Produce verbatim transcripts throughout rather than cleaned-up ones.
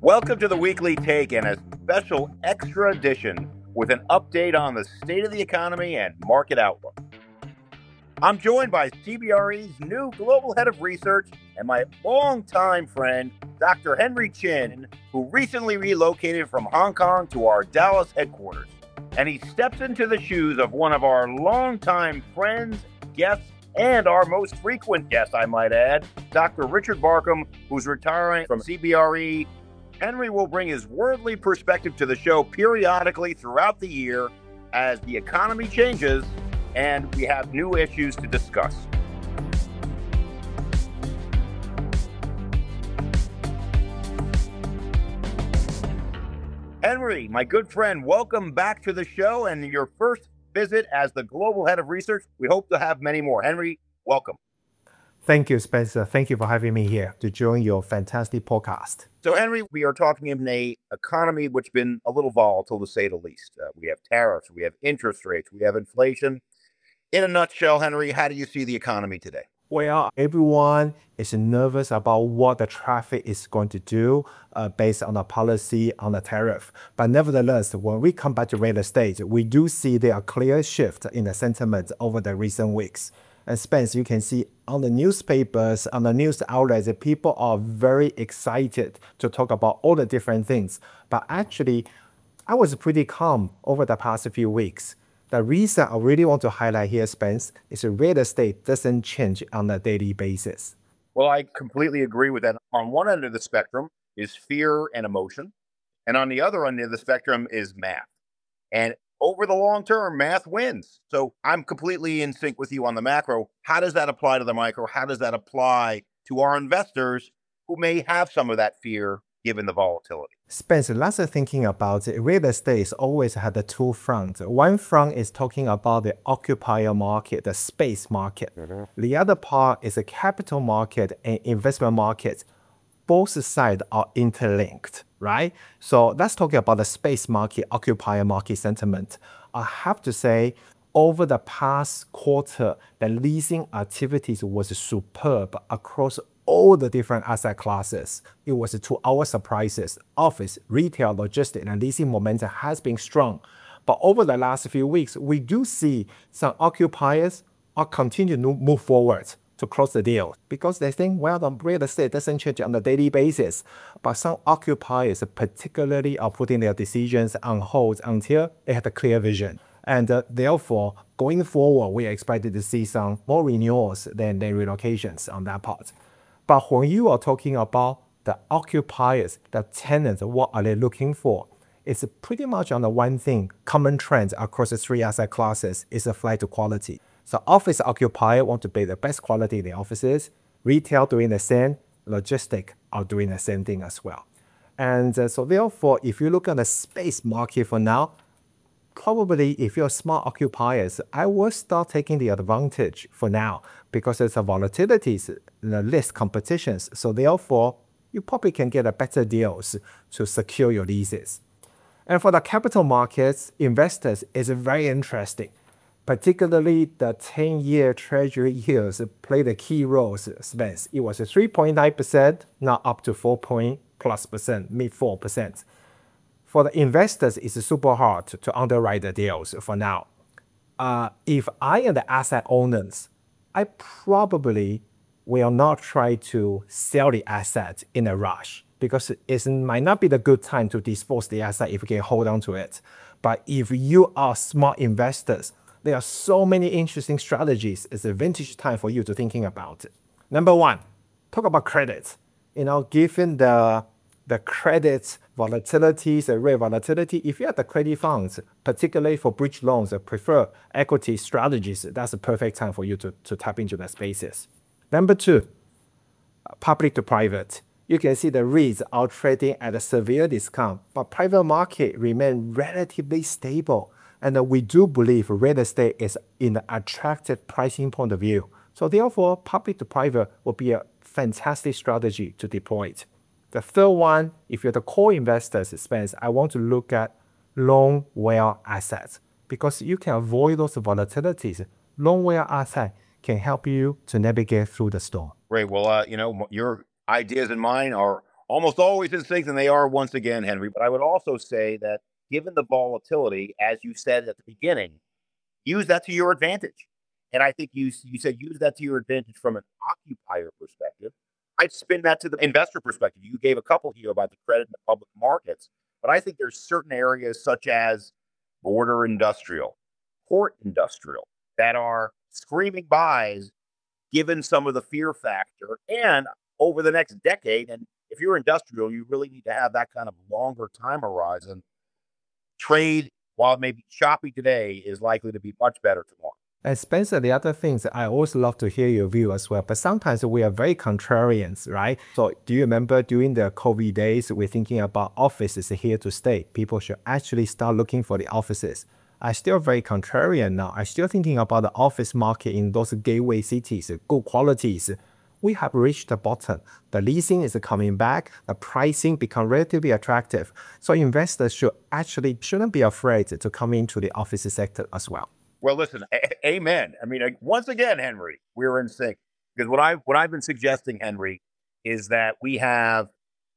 Welcome to the Weekly Take and a special extra edition with an update on the state of the economy and market outlook. I'm joined by C B R E's new global head of research and my longtime friend, Doctor Henry Chin, who recently relocated from Hong Kong to our Dallas headquarters. And he steps into the shoes of one of our longtime friends, guests, and our most frequent guest, I might add, Doctor Richard Barkham, who's retiring from C B R E. Henry will bring his worldly perspective to the show periodically throughout the year as the economy changes and we have new issues to discuss. Henry, my good friend, welcome back to the show and your first visit as the global head of research. We hope to have many more. Henry, welcome. Thank you, Spencer. Thank you for having me here to join your fantastic podcast. So, Henry, we are talking in a economy which has been a little volatile, to say the least. Uh, we have tariffs, we have interest rates, we have inflation. In a nutshell, Henry, how do you see the economy today? Well, everyone is nervous about what the traffic is going to do uh, based on the policy on the tariff. But nevertheless, when we come back to real estate, we do see there are clear shift in the sentiment over the recent weeks. And Spence, you can see on the newspapers, on the news outlets, people are very excited to talk about all the different things. But actually, I was pretty calm over the past few weeks. The reason I really want to highlight here, Spence, is that real estate doesn't change on a daily basis. Well, I completely agree with that. On one end of the spectrum is fear and emotion. And on the other end of the spectrum is math. And over the long term, math wins. So I'm completely in sync with you on the macro. How does that apply to the micro? How does that apply to our investors who may have some of that fear given the volatility? Spencer, lots of thinking about it. Real estate has always had the two fronts. One front is talking about the occupier market, the space market. Mm-hmm. The other part is the capital market and investment market. Both sides are interlinked, right? So let's talk about the space market, occupier market sentiment. I have to say, over the past quarter, the leasing activities was superb across all the different asset classes. It was to our surprises. Office, retail, logistics, and leasing momentum has been strong. But over the last few weeks, we do see some occupiers are continuing to move forward to close the deal because they think, well, the real estate doesn't change on a daily basis. But some occupiers particularly are putting their decisions on hold until they have a clear vision. And uh, therefore, going forward, we are expected to see some more renewals than, than relocations on that part. But when you are talking about the occupiers, the tenants, what are they looking for? It's pretty much on the one thing, common trend across the three asset classes is a flight to quality. So office occupier want to pay the best quality in the offices, retail doing the same, logistic are doing the same thing as well. And uh, so therefore, if you look at the space market for now, probably if you're smart occupiers, I will start taking the advantage for now because there's a volatilities, the less competitions. So therefore, you probably can get a better deals to secure your leases. And for the capital markets, investors is very interesting. Particularly the ten-year treasury yields played a key role, Spence. It was three point nine percent, now up to four point plus percent, mid four percent. For the investors, it's super hard to underwrite the deals for now. Uh, if I am the asset owners, I probably will not try to sell the asset in a rush because it might not be the good time to dispose the asset if you can hold on to it. But if you are smart investors, there are so many interesting strategies. It's a vintage time for you to thinking about it. Number one, talk about credit. You know, given the the credit volatilities, the rate volatility, if you have the credit funds, particularly for bridge loans, prefer equity strategies, that's a perfect time for you to, to tap into the spaces. Number two, public to private. You can see the REITs are trading at a severe discount, but private market remain relatively stable. And uh, we do believe real estate is in an attractive pricing point of view. So therefore, public to private will be a fantastic strategy to deploy it. The third one, if you're the core investors, Spence, I want to look at long wear assets because you can avoid those volatilities. Long wear asset can help you to navigate through the storm. Great. Well, uh, you know, your ideas and mine are Almost always in sync, and they are once again, Henry. But I would also say that given the volatility, as you said at the beginning, use that to your advantage. And I think you you said use that to your advantage from an occupier perspective. I'd spin that to the investor perspective. You gave a couple here about the credit in the public markets, but I think there's certain areas such as border industrial, port industrial that are screaming buys given some of the fear factor and over the next decade. And if you're industrial, you really need to have that kind of longer time horizon. Trade, while it may be choppy today, is likely to be much better tomorrow. And Spencer, the other things, I always love to hear your view as well, but sometimes we are very contrarians, right? So do you remember during the COVID days, we're thinking about offices here to stay. People should actually start looking for the offices. I'm still very contrarian now. I'm still thinking about the office market in those gateway cities, good qualities. We have reached the bottom. The leasing is coming back. The pricing become relatively attractive. So investors should actually shouldn't be afraid to come into the office sector as well. Well, listen, a- amen. I mean, once again, Henry, we're in sync. Because what I've, what I've been suggesting, Henry, is that we have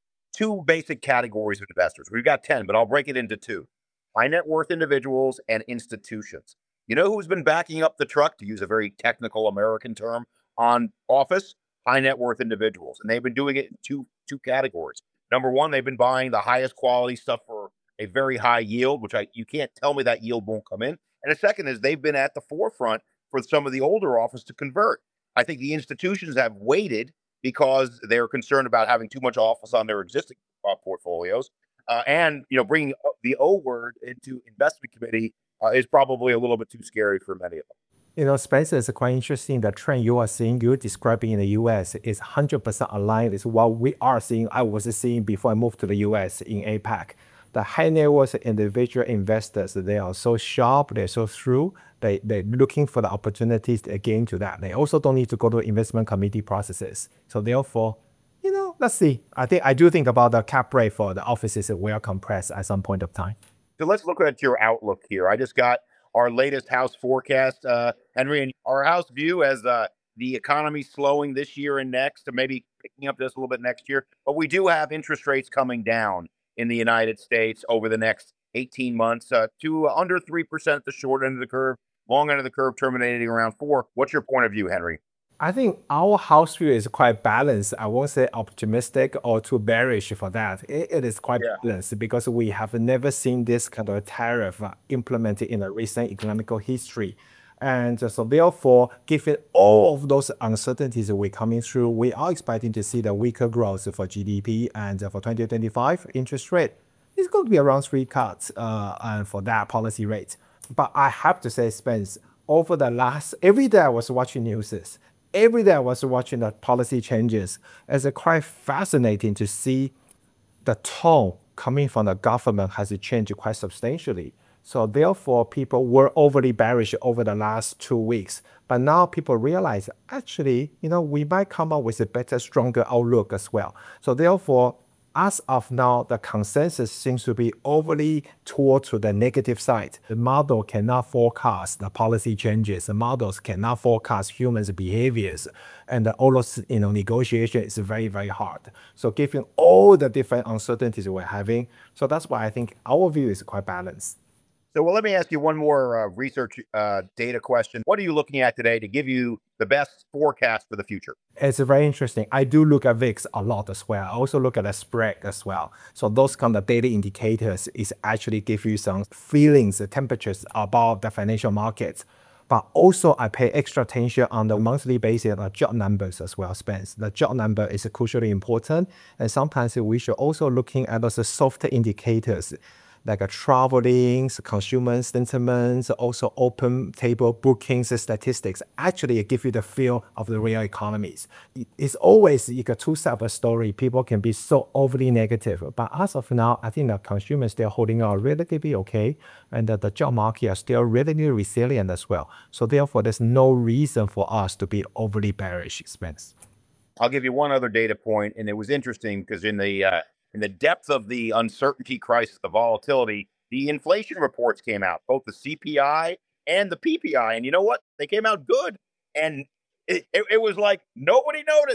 two basic categories of investors. We've got ten, but I'll break it into two. High net worth individuals and institutions. You know who's been backing up the truck, to use a very technical American term, on office? High net worth individuals. And they've been doing it in two, two categories. Number one, they've been buying the highest quality stuff for a very high yield, which I you can't tell me that yield won't come in. And the second is they've been at the forefront for some of the older office to convert. I think the institutions have waited because they're concerned about having too much office on their existing uh, portfolios. Uh, and, you know, bringing the O word into investment committee uh, is probably a little bit too scary for many of them. You know, Spencer, is quite interesting. The trend you are seeing, you're describing in the U S is one hundred percent aligned with what we are seeing, I was seeing before I moved to the U S in APAC. The high net worth individual investors, they are so sharp, they're so through, they, they're looking for the opportunities again to that. They also don't need to go to investment committee processes. So therefore, you know, let's see. I think I do think about the cap rate for the offices will compress at some point of time. So let's look at your outlook here. I just got our latest house forecast, uh, Henry, and our house view as uh, the economy slowing this year and next, and maybe picking up just a little bit next year. But we do have interest rates coming down in the United States over the next eighteen months uh, to under three percent, the short end of the curve, long end of the curve terminating around four. What's your point of view, Henry? I think our house view is quite balanced. I won't say optimistic or too bearish for that. It, it is quite Yeah. balanced because we have never seen this kind of tariff uh, implemented in a recent economical history. And uh, so therefore, given all of those uncertainties we're coming through, we are expecting to see the weaker growth for G D P and uh, for twenty twenty-five interest rate. It's going to be around three cuts uh, and for that policy rate. But I have to say, Spence, over the last, every day I was watching news. Every day I was watching the policy changes. It's uh, quite fascinating to see the tone coming from the government has changed quite substantially. So therefore, people were overly bearish over the last two weeks. But now people realize, actually, you know, we might come up with a better, stronger outlook as well. So therefore, as of now, the consensus seems to be overly toward to the negative side. The model cannot forecast the policy changes. The models cannot forecast humans' behaviors. And the, all those, you know, negotiation is very, very hard. So given all the different uncertainties we're having, so that's why I think our view is quite balanced. So, well, let me ask you one more uh, research uh, data question. What are you looking at today to give you the best forecast for the future? It's very interesting. I do look at V I X a lot as well. I also look at the spread as well. So those kind of data indicators is actually give you some feelings, temperatures about the financial markets. But also I pay extra attention on the monthly basis of job numbers as well, Spence. The job number is crucially important. And sometimes we should also looking at those softer indicators like a traveling, consumer sentiments, also open table bookings statistics, actually give you the feel of the real economies. It's always like a two-side of a story. People can be so overly negative. But as of now, I think the consumers still holding out relatively okay, and the, the job market are still relatively resilient as well. So therefore, there's no reason for us to be overly bearish, Spence. I'll give you one other data point, and it was interesting because in the uh, in the depth of the uncertainty crisis, the volatility, the inflation reports came out, both the C P I and the P P I. And you know what? They came out good. And it, it, it was like nobody noticed.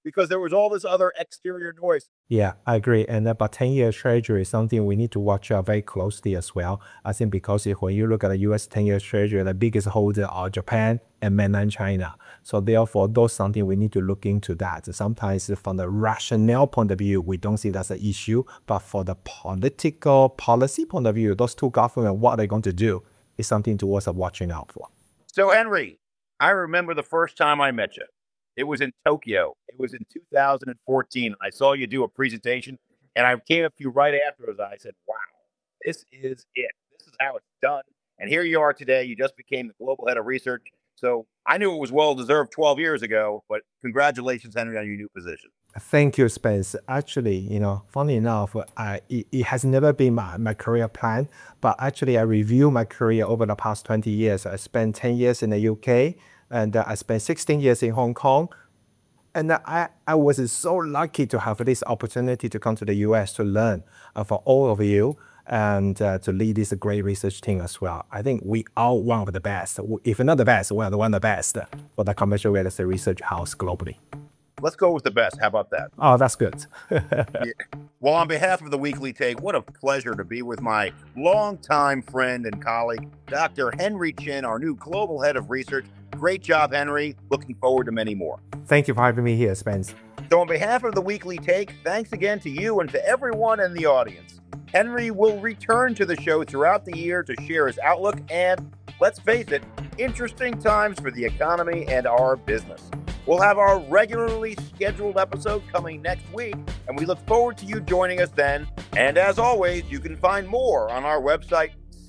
because there was all this other exterior noise. Yeah, I agree. And about ten-year treasury is something we need to watch out very closely as well. I think because if- when you look at the U S ten-year treasury, the biggest holder are Japan and mainland China. So therefore, those something we need to look into that. Sometimes from the rationale point of view, we don't see that's an issue. But for the political policy point of view, those two governments, what are they going to do is something to worth watching out for. So, Henry, I remember the first time I met you. It was in Tokyo. It was in two thousand fourteen. I saw you do a presentation, and I came up to you right afterwards. I said, wow, this is it. This is how it's done. And here you are today. You just became the global head of research. So I knew it was well-deserved twelve years ago, but congratulations, Henry, on your new position. Thank you, Spence. Actually, you know, funny enough, I, it, it has never been my, my career plan, but actually I review my career over the past twenty years. I spent ten years in the U K, and uh, I spent sixteen years in Hong Kong. And I, I was so lucky to have this opportunity to come to the U S to learn uh, for all of you and uh, to lead this great research team as well. I think we are one of the best. If not the best, we are the one of the best for the commercial real estate research house globally. Let's go with the best. How about that? Oh, that's good. Yeah. Well, on behalf of the Weekly Take, what a pleasure to be with my longtime friend and colleague, Doctor Henry Chin, our new global head of research. Great job, Henry. Looking forward to many more. Thank you for having me here, Spence. So on behalf of the Weekly Take, thanks again to you and to everyone in the audience. Henry will return to the show throughout the year to share his outlook and, let's face it, interesting times for the economy and our business. We'll have our regularly scheduled episode coming next week, and we look forward to you joining us then. And as always, you can find more on our website,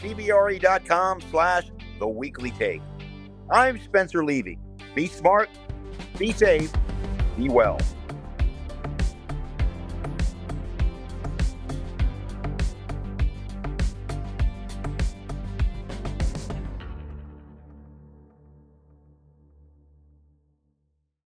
cbre.com slash the weekly take. I'm Spencer Levy. Be smart, be safe, be well.